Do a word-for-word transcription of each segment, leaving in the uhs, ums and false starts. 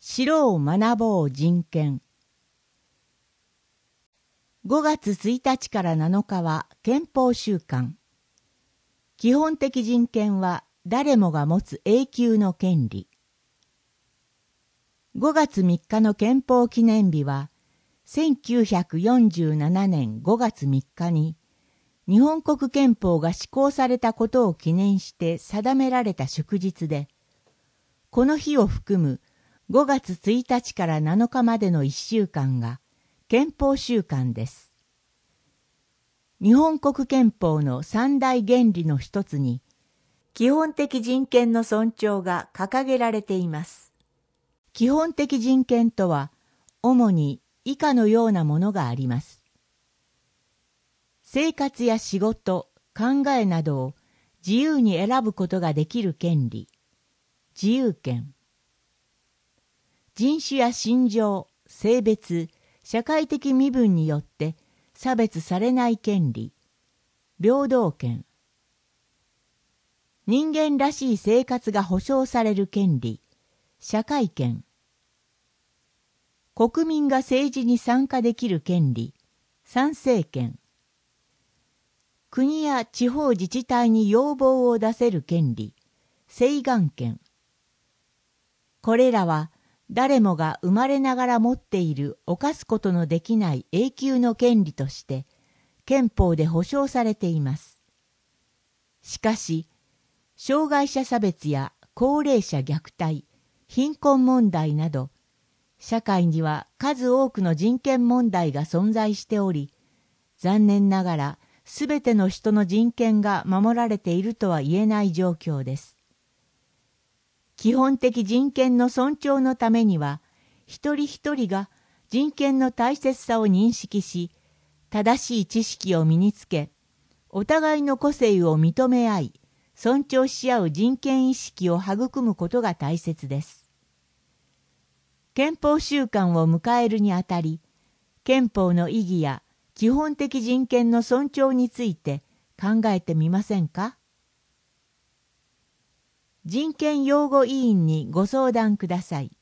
知ろう学ぼう人権。ごがつついたちからなのかは憲法週間。基本的人権は誰もが持つ永久の権利。ごがつみっかの憲法記念日は、せんきゅうひゃくよんじゅうななねんごがつみっかに、日本国憲法が施行されたことを記念して定められた祝日で、この日を含むごがつついたちからなのかまでのいっしゅうかんが憲法週間です。日本国憲法の三大原理の一つに、基本的人権の尊重が掲げられています。基本的人権とは、主に以下のようなものがあります。生活や仕事、考えなどを自由に選ぶことができる権利、自由権。人種や信条、性別、社会的身分によって差別されない権利、平等権。人間らしい生活が保障される権利、社会権。国民が政治に参加できる権利、参政権。国や地方自治体に要望を出せる権利、請願権。これらは誰もが生まれながら持っている侵すことのできない永久の権利として憲法で保障されています。しかし、障害者差別や高齢者虐待、貧困問題など、社会には数多くの人権問題が存在しており、残念ながらすべての人の人権が守られているとは言えない状況です。基本的人権の尊重のためには、一人一人が人権の大切さを認識し、正しい知識を身につけ、お互いの個性を認め合い、尊重し合う人権意識を育むことが大切です。憲法週間を迎えるにあたり、憲法の意義や基本的人権の尊重について考えてみませんか？人権擁護委員にご相談ください。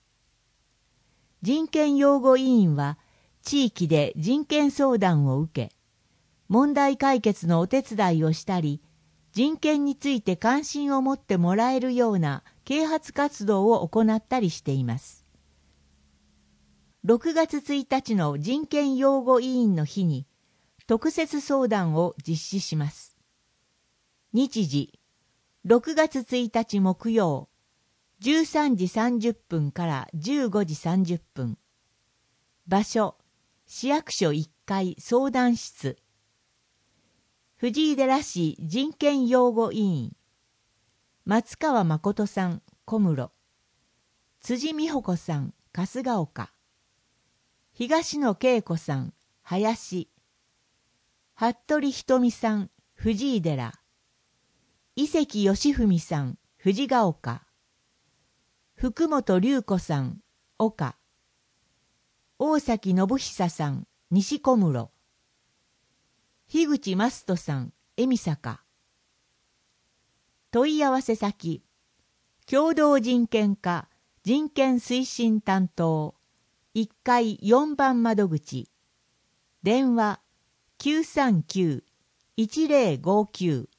人権擁護委員は地域で人権相談を受け、問題解決のお手伝いをしたり、人権について関心を持ってもらえるような啓発活動を行ったりしています。ろくがつついたちの人権擁護委員の日に特設相談を実施します。日時、ろくがつついたち木曜、じゅうさんじさんじゅっぷんからじゅうごじさんじゅっぷん。場所、市役所いっかい相談室。藤井寺市人権擁護委員。松川誠さん、小室。辻美穂子さん、春日岡。東野恵子さん、林。服部ひとみさん、藤井寺。伊関義文さん、藤ヶ丘。福本隆子さん、岡。大崎信久さん、西小室。樋口マストさん、恵美坂。問い合わせ先、共同人権課人権推進担当いっかいよんばん窓口。電話きゅうさんきゅう いちぜろごきゅう